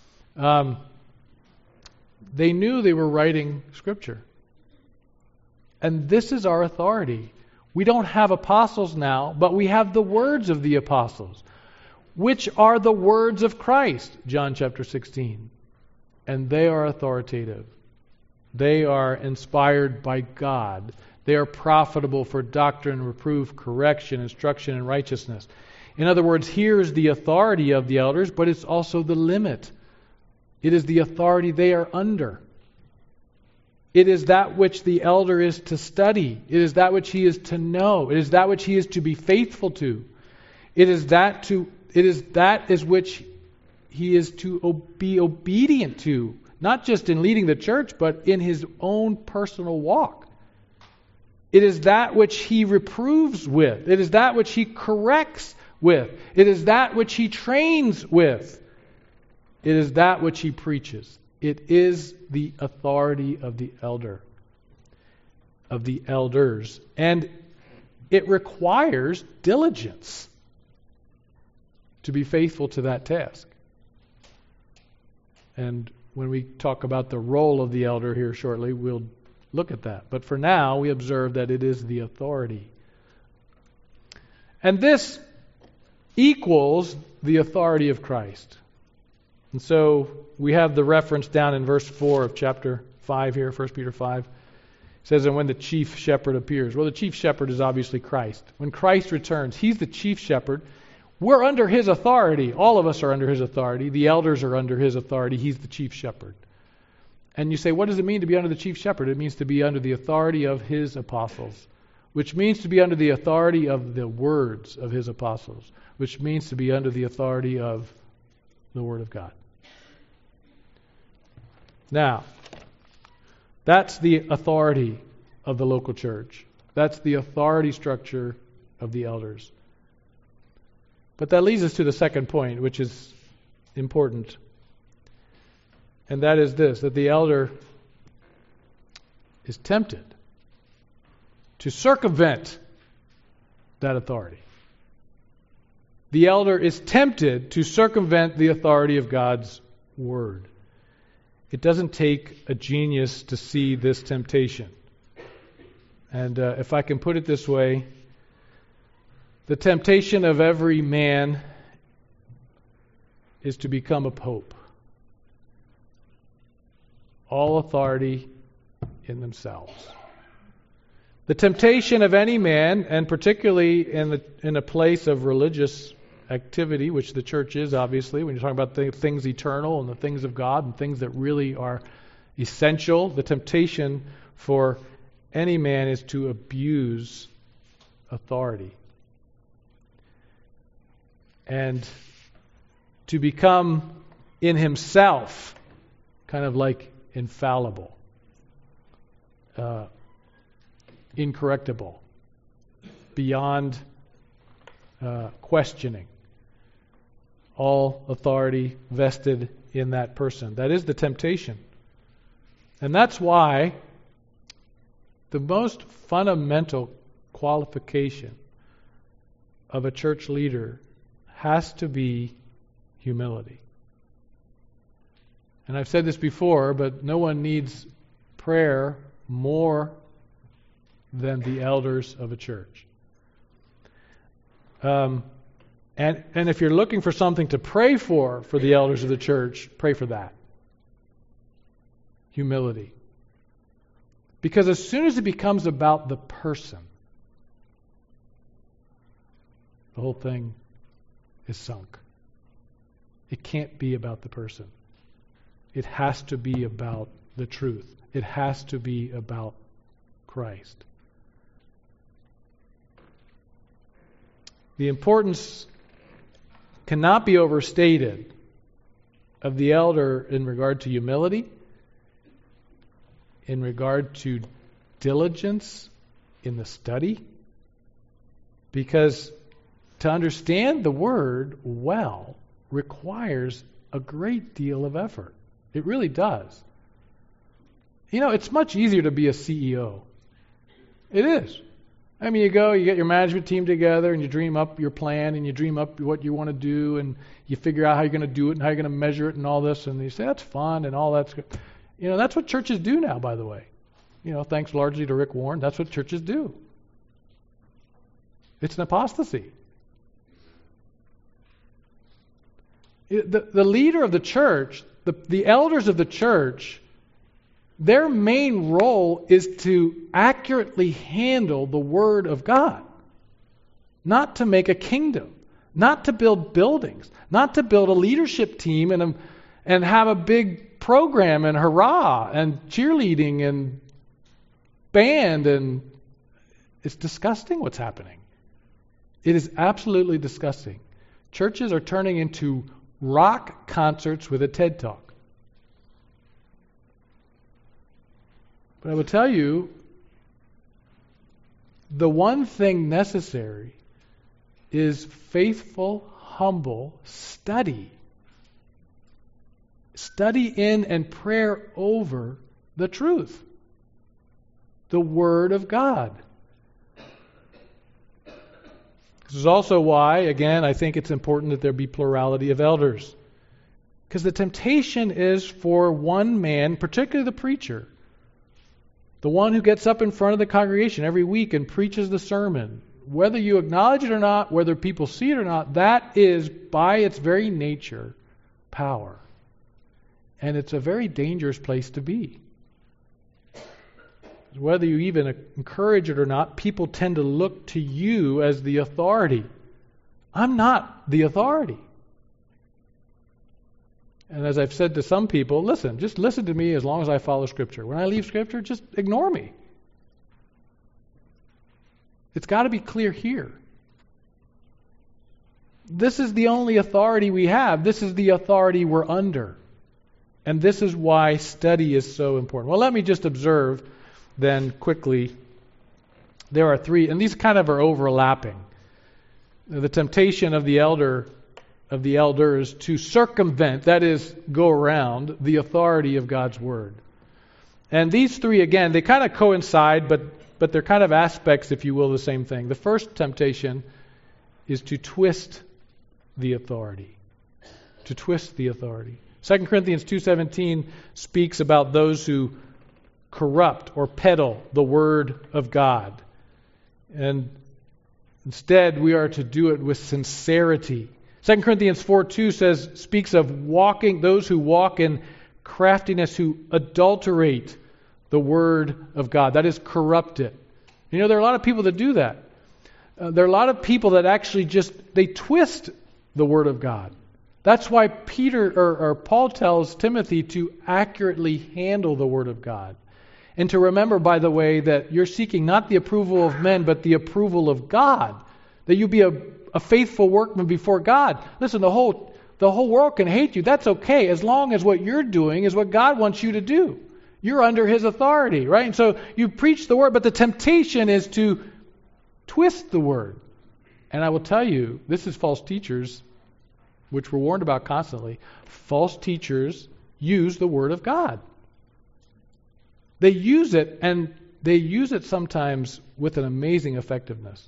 Speaker 1: They knew they were writing Scripture. And this is our authority. We don't have apostles now, but we have the words of the apostles, which are the words of Christ, John chapter 16. And they are authoritative. They are inspired by God. They are profitable for doctrine, reproof, correction, instruction, and righteousness. In other words, here's the authority of the elders, but it's also the limit. It is the authority they are under. It is that which the elder is to study. It is that which he is to know. It is that which he is to be faithful to. It is that is which he is to be obedient to, not just in leading the church, but in his own personal walk. It is that which he reproves with. It is that which he corrects with. It is that which he trains with. It is that which he preaches. It is the authority of the elder, of the elders. And it requires diligence to be faithful to that task. And when we talk about the role of the elder here shortly, we'll look at that. But for now, we observe that it is the authority. And this equals the authority of Christ. And so we have the reference down in verse 4 of chapter 5 here, 1 Peter 5. It says, and when the chief shepherd appears. Well, the chief shepherd is obviously Christ. When Christ returns, he's the chief shepherd. We're under his authority. All of us are under his authority. The elders are under his authority. He's the chief shepherd. And you say, what does it mean to be under the chief shepherd? It means to be under the authority of his apostles, which means to be under the authority of the words of his apostles, which means to be under the authority of the Word of God. Now, that's the authority of the local church. That's the authority structure of the elders. But that leads us to the second point, which is important. And that is this, that the elder is tempted to circumvent that authority. The elder is tempted to circumvent the authority of God's Word. It doesn't take a genius to see this temptation. And if I can put it this way, the temptation of every man is to become a pope. All authority in themselves. The temptation of any man, and particularly in a place of religious activity, which the church is obviously, when you're talking about the things eternal and the things of God and things that really are essential, the temptation for any man is to abuse authority. And to become in himself kind of like infallible, incorrectible, beyond questioning. All authority vested in that person. That is the temptation. And that's why the most fundamental qualification of a church leader has to be humility. And I've said this before, but no one needs prayer more than the elders of a church. And if you're looking for something to pray for the elders of the church, pray for that. Humility. Because as soon as it becomes about the person, the whole thing is sunk. It can't be about the person. It has to be about the truth. It has to be about Christ. The importance cannot be overstated of the elder in regard to humility, in regard to diligence in the study, because to understand the Word well requires a great deal of effort. It really does. You know, it's much easier to be a CEO. It is. I mean, you get your management team together and you dream up your plan and you dream up what you want to do and you figure out how you're going to do it and how you're going to measure it and all this, and you say, that's fun and all that's good. You know, that's what churches do now, by the way. You know, thanks largely to Rick Warren, that's what churches do. It's an apostasy. The leader of the church, the elders of the church, their main role is to accurately handle the Word of God. Not to make a kingdom. Not to build buildings. Not to build a leadership team and have a big program and hurrah and cheerleading and band. And it's disgusting what's happening. It is absolutely disgusting. Churches are turning into rock concerts with a TED Talk. But I will tell you, the one thing necessary is faithful, humble study. Study in and prayer over the truth. The Word of God. This is also why, again, I think it's important that there be plurality of elders. Because the temptation is for one man, particularly the preacher, the one who gets up in front of the congregation every week and preaches the sermon, whether you acknowledge it or not, whether people see it or not, that is, by its very nature, power. And it's a very dangerous place to be. Whether you even encourage it or not, people tend to look to you as the authority. I'm not the authority. And as I've said to some people, just listen to me as long as I follow Scripture. When I leave Scripture, just ignore me. It's got to be clear here. This is the only authority we have. This is the authority we're under. And this is why study is so important. Well, let me just observe then quickly. There are three, and these kind of are overlapping. The temptation of the elders to circumvent, that is, go around the authority of God's Word. And these three, again, they kind of coincide, but they're kind of aspects, if you will, the same thing. The first temptation is to twist the authority. To twist the authority. 2 Corinthians 2:17 speaks about those who corrupt or peddle the Word of God. And instead, we are to do it with sincerity. 2 Corinthians 4:2 speaks of those who walk in craftiness, who adulterate the Word of God. That is, corrupt it. You know, there are a lot of people that do that. There are a lot of people that actually they twist the Word of God. That's why Paul tells Timothy to accurately handle the Word of God. And to remember, by the way, that you're seeking not the approval of men, but the approval of God. That you be a faithful workman before God. Listen, the whole world can hate you. That's okay, as long as what you're doing is what God wants you to do. You're under His authority, right? And so you preach the Word, but the temptation is to twist the Word. And I will tell you, this is false teachers, which we're warned about constantly. False teachers use the Word of God. They use it, and they use it sometimes with an amazing effectiveness.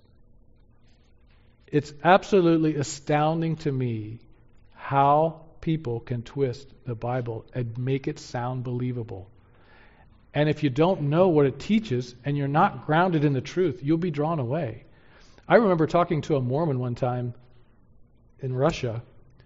Speaker 1: It's absolutely astounding to me how people can twist the Bible and make it sound believable. And if you don't know what it teaches and you're not grounded in the truth, you'll be drawn away. I remember talking to a Mormon one time in Russia.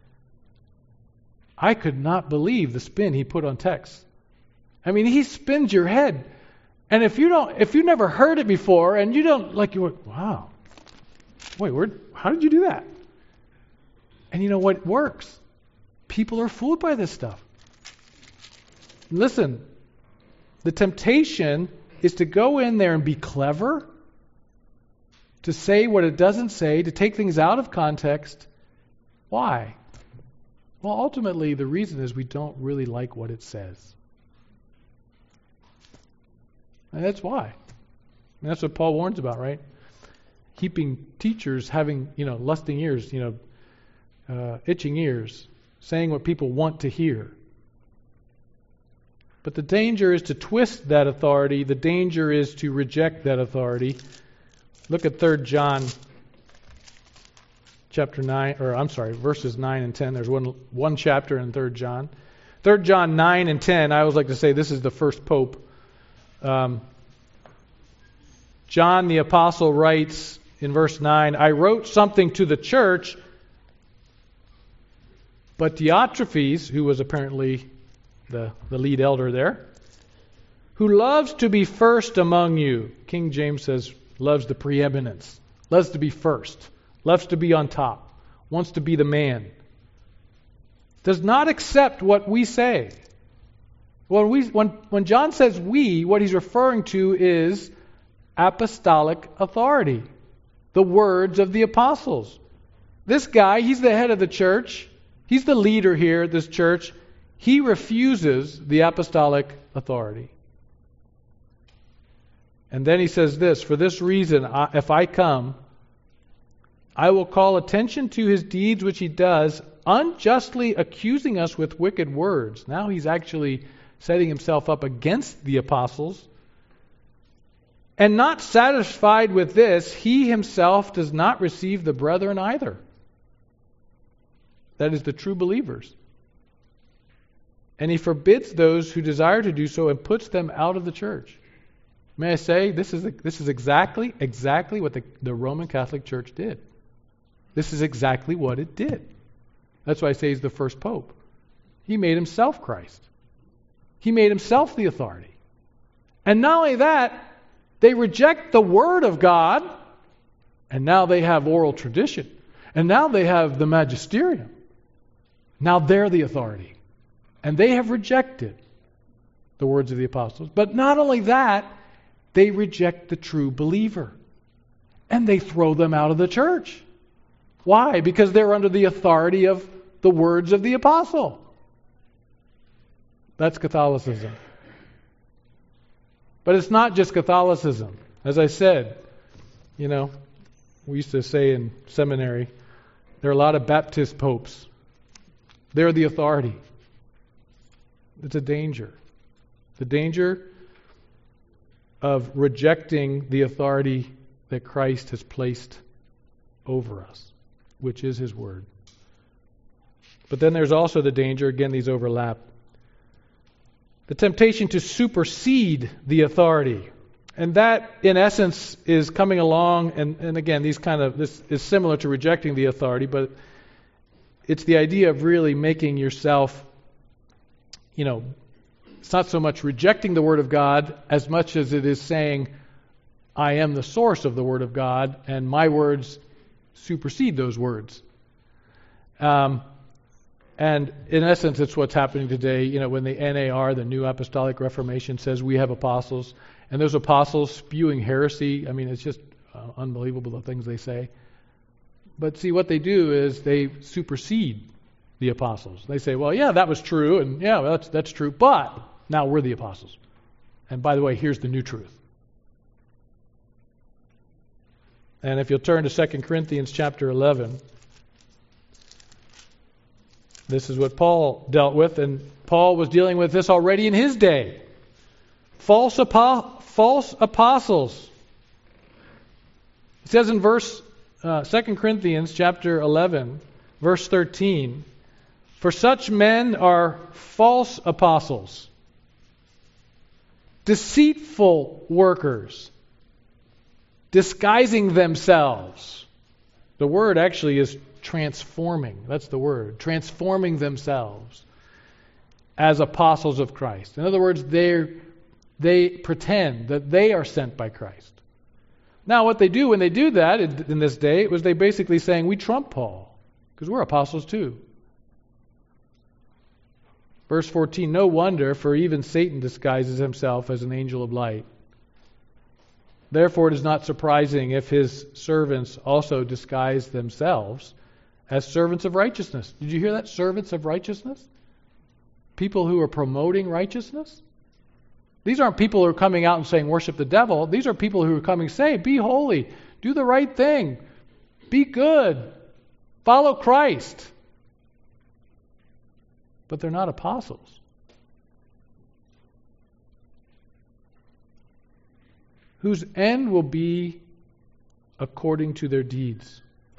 Speaker 1: I could not believe the spin he put on text. I mean, he spins your head. And if you never heard it before and you went, wow. Wait, how did you do that? And you know what? It works. People are fooled by this stuff. Listen, the temptation is to go in there and be clever, to say what it doesn't say, to take things out of context. Why? Well, ultimately, the reason is we don't really like what it says. And that's why. And that's what Paul warns about, right? Heaping teachers having, lusting ears, itching ears, saying what people want to hear. But the danger is to twist that authority. The danger is to reject that authority. Look at 3 John chapter 9, verses 9 and 10. There's one chapter in 3 John. 3 John 9 and 10, I always like to say this is the first pope. John the Apostle writes in verse 9, I wrote something to the church, but Diotrephes, who was apparently the lead elder there, who loves to be first among you. King James says, loves the preeminence, loves to be first, loves to be on top, wants to be the man, does not accept what we say. When John says we, what he's referring to is apostolic authority, the words of the apostles. This guy, he's the head of the church. He's the leader here at this church. He refuses the apostolic authority. And then he says this, for this reason, if I come, I will call attention to his deeds which he does, unjustly accusing us with wicked words. Now he's actually setting himself up against the apostles. And not satisfied with this, he himself does not receive the brethren either. That is the true believers. And he forbids those who desire to do so and puts them out of the church. May I say, this is exactly what the Roman Catholic Church did. This is exactly what it did. That's why I say he's the first pope. He made himself Christ. He made himself the authority. And not only that, they reject the Word of God, and now they have oral tradition. And now they have the magisterium. Now they're the authority. And they have rejected the words of the apostles. But not only that, they reject the true believer. And they throw them out of the church. Why? Because they're under the authority of the words of the apostle. That's Catholicism. But it's not just Catholicism. As I said, we used to say in seminary, there are a lot of Baptist popes. They're the authority. It's a danger. The danger of rejecting the authority that Christ has placed over us, which is His Word. But then there's also the danger, again, these overlap, the temptation to supersede the authority. And that, in essence, is coming along, and again, this is similar to rejecting the authority, but it's the idea of really making yourself, it's not so much rejecting the Word of God as much as it is saying, I am the source of the Word of God, and my words supersede those words. And in essence, it's what's happening today. When the NAR, the New Apostolic Reformation, says we have apostles, and those apostles spewing heresy. I mean, it's just unbelievable the things they say. But see, what they do is they supersede the apostles. They say, well, yeah, that was true, and yeah, that's true, but now we're the apostles. And by the way, here's the new truth. And if you'll turn to 2 Corinthians chapter 11, this is what Paul dealt with, and Paul was dealing with this already in his day. False apostles. It says in 2 Corinthians chapter 11, verse 13, for such men are false apostles, deceitful workers, disguising themselves. The word actually is transforming. That's the word. Transforming themselves as apostles of Christ. In other words, they pretend that they are sent by Christ. Now, what they do when they do that in this day was they basically saying, we trump Paul, because we're apostles too. Verse 14, no wonder, for even Satan disguises himself as an angel of light. Therefore, it is not surprising if his servants also disguise themselves as servants of righteousness. Did you hear that? Servants of righteousness? People who are promoting righteousness? These aren't people who are coming out and saying, worship the devil. These are people who are coming saying, be holy, do the right thing, be good, follow Christ. But they're not apostles. Whose end will be according to their deeds.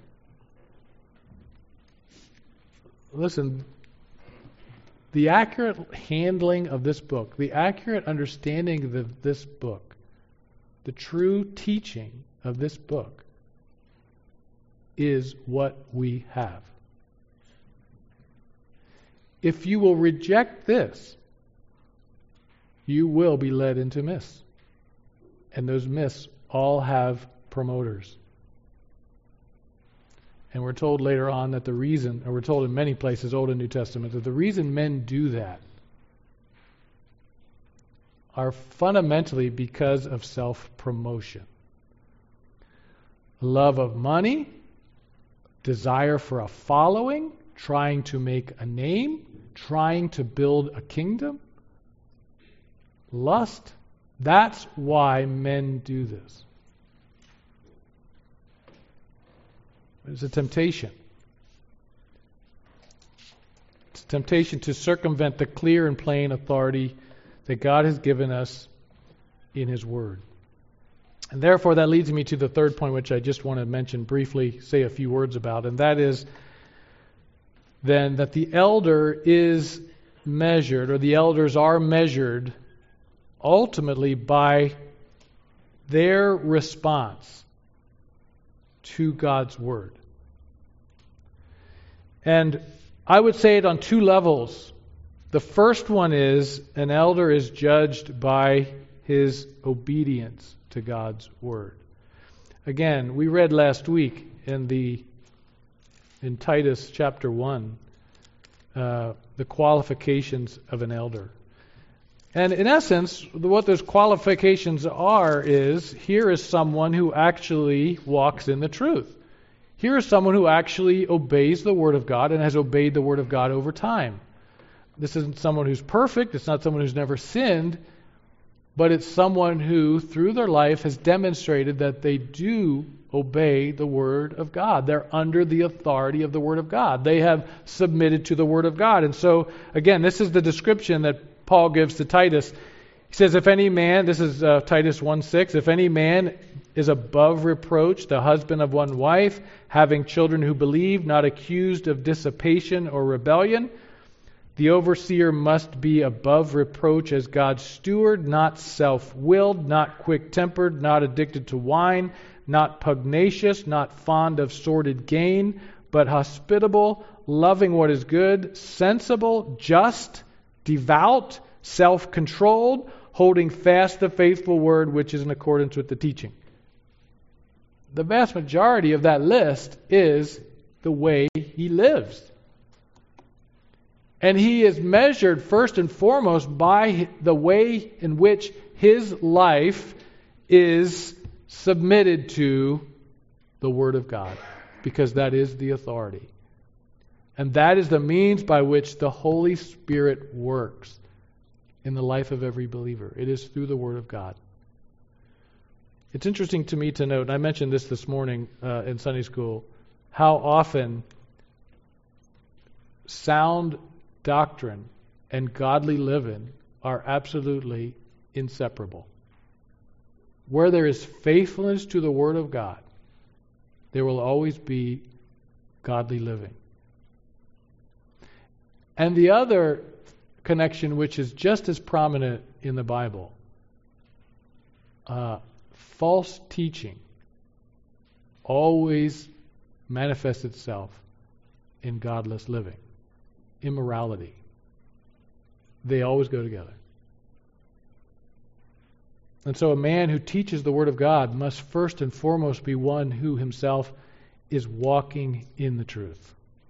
Speaker 1: Listen, the accurate handling of this book, the accurate understanding of this book, the true teaching of this book is what we have. If you will reject this, you will be led into myths. And those myths all have promoters. And we're told later on that the reason, or we're told in many places, Old and New Testament, that the reason men do that are fundamentally because of self-promotion. Love of money, desire for a following, trying to make a name, trying to build a kingdom, lust. That's why men do this. It's a temptation. It's a temptation to circumvent the clear and plain authority that God has given us in His Word. And therefore that leads me to the third point, which I just want to mention briefly, say a few words about, and that is then that the elder is measured, or the elders are measured ultimately by their response to God's Word. And I would say it on two levels. The first one is an elder is judged by his obedience to God's Word. Again, we read last week in Titus chapter 1 the qualifications of an elder. And in essence, what those qualifications are is, here is someone who actually walks in the truth. Here is someone who actually obeys the Word of God and has obeyed the Word of God over time. This isn't someone who's perfect. It's not someone who's never sinned. But it's someone who, through their life, has demonstrated that they do obey the Word of God. They're under the authority of the Word of God. They have submitted to the Word of God. And so, again, this is the description that Paul gives to Titus. He says, if any man, this is Titus 1:6, if any man is above reproach, the husband of one wife, having children who believe, not accused of dissipation or rebellion, the overseer must be above reproach as God's steward, not self-willed, not quick-tempered, not addicted to wine, not pugnacious, not fond of sordid gain, but hospitable, loving what is good, sensible, just, devout, self-controlled, holding fast the faithful word which is in accordance with the teaching. The vast majority of that list is the way he lives. And he is measured first and foremost by the way in which his life is submitted to the Word of God, because that is the authority. And that is the means by which the Holy Spirit works in the life of every believer. It is through the Word of God. It's interesting to me to note, and I mentioned this morning in Sunday school, how often sound doctrine and godly living are absolutely inseparable. Where there is faithfulness to the Word of God, there will always be godly living. And the other connection, which is just as prominent in the Bible, false teaching always manifests itself in godless living. Immorality. They always go together. And so a man who teaches the Word of God must first and foremost be one who himself is walking in the truth.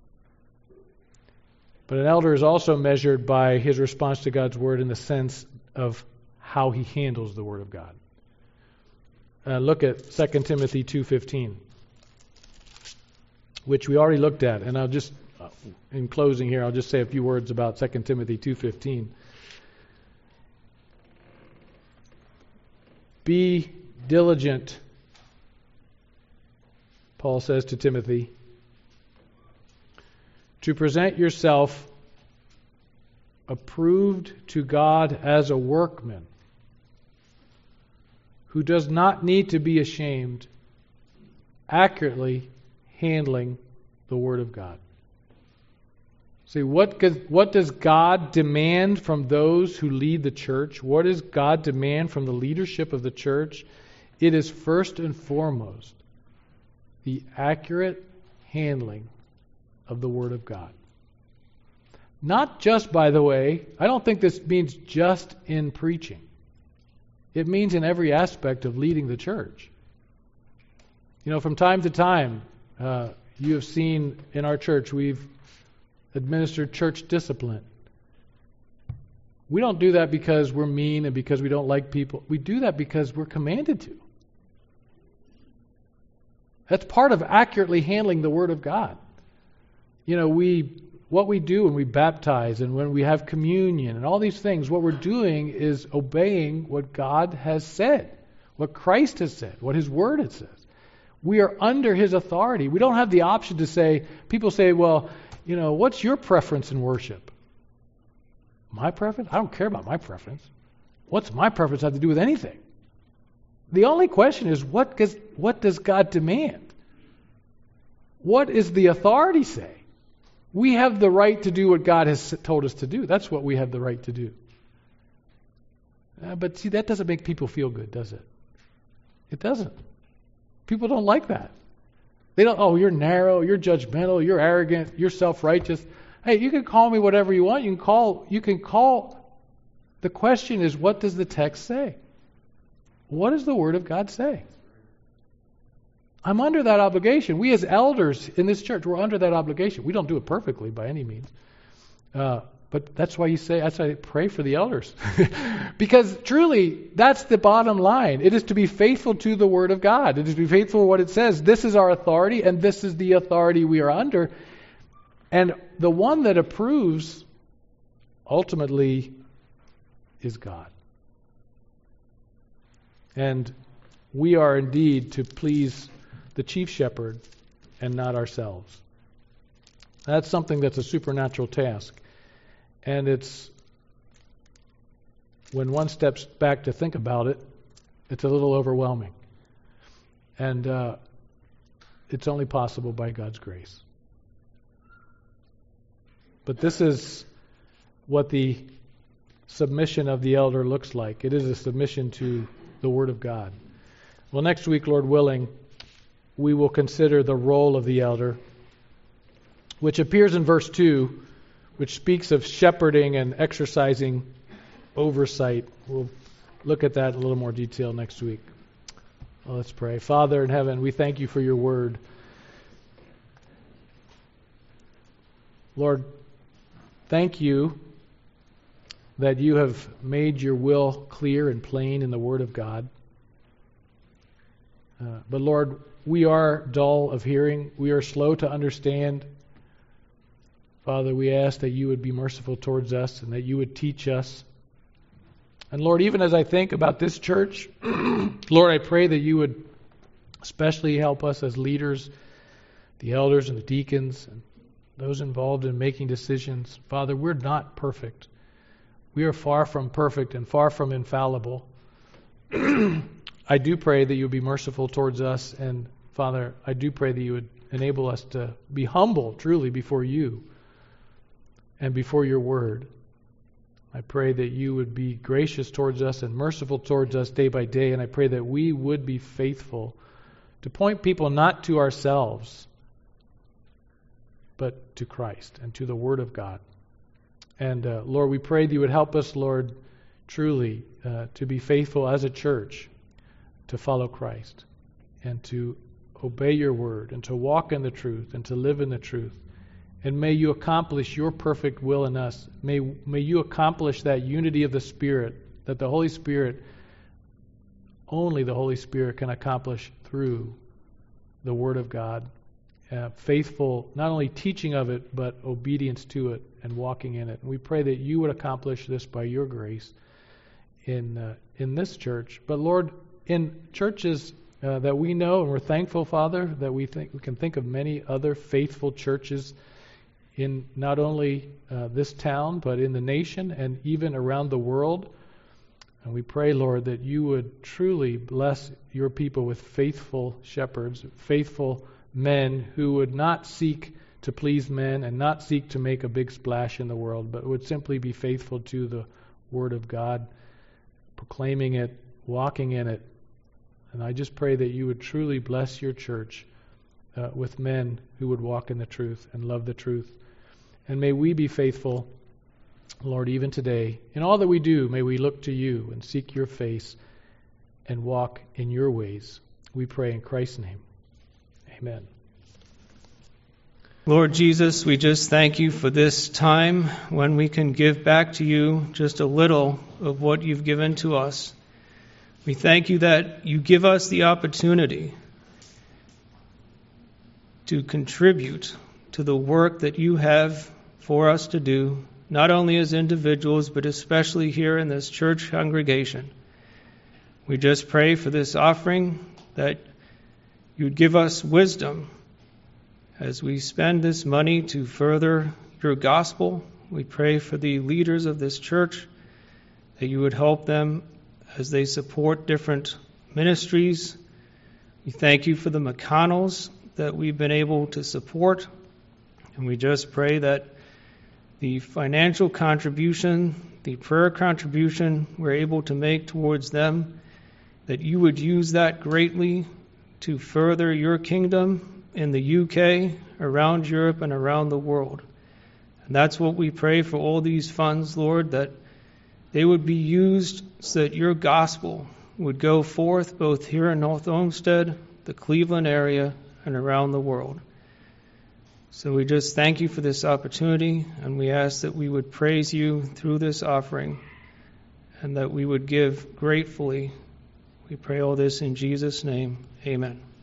Speaker 1: But an elder is also measured by his response to God's Word in the sense of how he handles the Word of God. Look at 2 Timothy 2:15, which we already looked at, and I'll just in closing here, I'll just say a few words about 2 Timothy 2:15. Be diligent, Paul says to Timothy, to present yourself approved to God as a workman who does not need to be ashamed, accurately handling the Word of God. See, what does God demand from those who lead the church? What does God demand from the leadership of the church? It is first and foremost the accurate handling of the Word of God. Not just, by the way, I don't think this means just in preaching. It means in every aspect of leading the church. You know, from time to time, you have seen in our church, we've administered church discipline. We don't do that because we're mean and because we don't like people. We do that because we're commanded to. That's part of accurately handling the Word of God. You know, what we do when we baptize and when we have communion and all these things, what we're doing is obeying what God has said, what Christ has said, what His Word has said. We are under His authority. We don't have the option to say, people say, well, you know, what's your preference in worship? My preference? I don't care about my preference. What's my preference have to do with anything? The only question is, what does God demand? What does the authority say? We have the right to do what God has told us to do. That's what we have the right to do. But see, that doesn't make people feel good, does it? It doesn't. People don't like that. They don't, oh, you're narrow, you're judgmental, you're arrogant, you're self-righteous. Hey, you can call me whatever you want. You can call. The question is, what does the text say? What does the Word of God say? I'm under that obligation. We as elders in this church, we're under that obligation. We don't do it perfectly by any means. But But that's why I pray for the elders. Because truly, that's the bottom line. It is to be faithful to the Word of God. It is to be faithful to what it says. This is our authority, and this is the authority we are under. And the one that approves, ultimately, is God. And we are indeed to please the chief shepherd and not ourselves. That's something that's a supernatural task. And it's, when one steps back to think about it, it's a little overwhelming. And it's only possible by God's grace. But this is what the submission of the elder looks like. It is a submission to the Word of God. Well, next week, Lord willing, we will consider the role of the elder, which appears in verse 2, which speaks of shepherding and exercising oversight. We'll look at that in a little more detail next week. Well, let's pray. Father in heaven, we thank you for your word. Lord, thank you that you have made your will clear and plain in the Word of God. But Lord, we are dull of hearing. We are slow to understand. Father, we ask that you would be merciful towards us and that you would teach us. And Lord, even as I think about this church, Lord, I pray that you would especially help us as leaders, the elders and the deacons, and those involved in making decisions. Father, we're not perfect. We are far from perfect and far from infallible. I do pray that you would be merciful towards us. And Father, I do pray that you would enable us to be humble truly before you and before your word. I pray that you would be gracious towards us and merciful towards us day by day. And I pray that we would be faithful to point people not to ourselves, but to Christ and to the Word of God. And Lord, we pray that you would help us, Lord, truly to be faithful as a church, to follow Christ and to obey your word and to walk in the truth and to live in the truth. And may you accomplish your perfect will in us. May you accomplish that unity of the Spirit that the Holy Spirit, only the Holy Spirit can accomplish through the Word of God. Faithful, not only teaching of it, but obedience to it and walking in it. And we pray that you would accomplish this by your grace in this church. But Lord, in churches that we know, and we're thankful, Father, that we can think of many other faithful churches in not only this town, but in the nation and even around the world. And we pray, Lord, that you would truly bless your people with faithful shepherds, faithful men who would not seek to please men and not seek to make a big splash in the world, but would simply be faithful to the Word of God, proclaiming it, walking in it. And I just pray that you would truly bless your church with men who would walk in the truth and love the truth. And may we be faithful, Lord, even today. In all that we do, may we look to you and seek your face and walk in your ways. We pray in Christ's name. Amen.
Speaker 2: Lord Jesus, we just thank you for this time when we can give back to you just a little of what you've given to us. We thank you that you give us the opportunity to contribute to the work that you have for us to do, not only as individuals, but especially here in this church congregation. We just pray for this offering that you'd give us wisdom as we spend this money to further your gospel. We pray for the leaders of this church that you would help them as they support different ministries. We thank you for the McConnells that we've been able to support. And we just pray that the financial contribution, the prayer contribution we're able to make towards them, that you would use that greatly to further your kingdom in the UK, around Europe, and around the world. And that's what we pray for all these funds, Lord, that they would be used so that your gospel would go forth both here in North Olmsted, the Cleveland area, and around the world. So we just thank you for this opportunity, and we ask that we would praise you through this offering and that we would give gratefully. We pray all this in Jesus' name. Amen.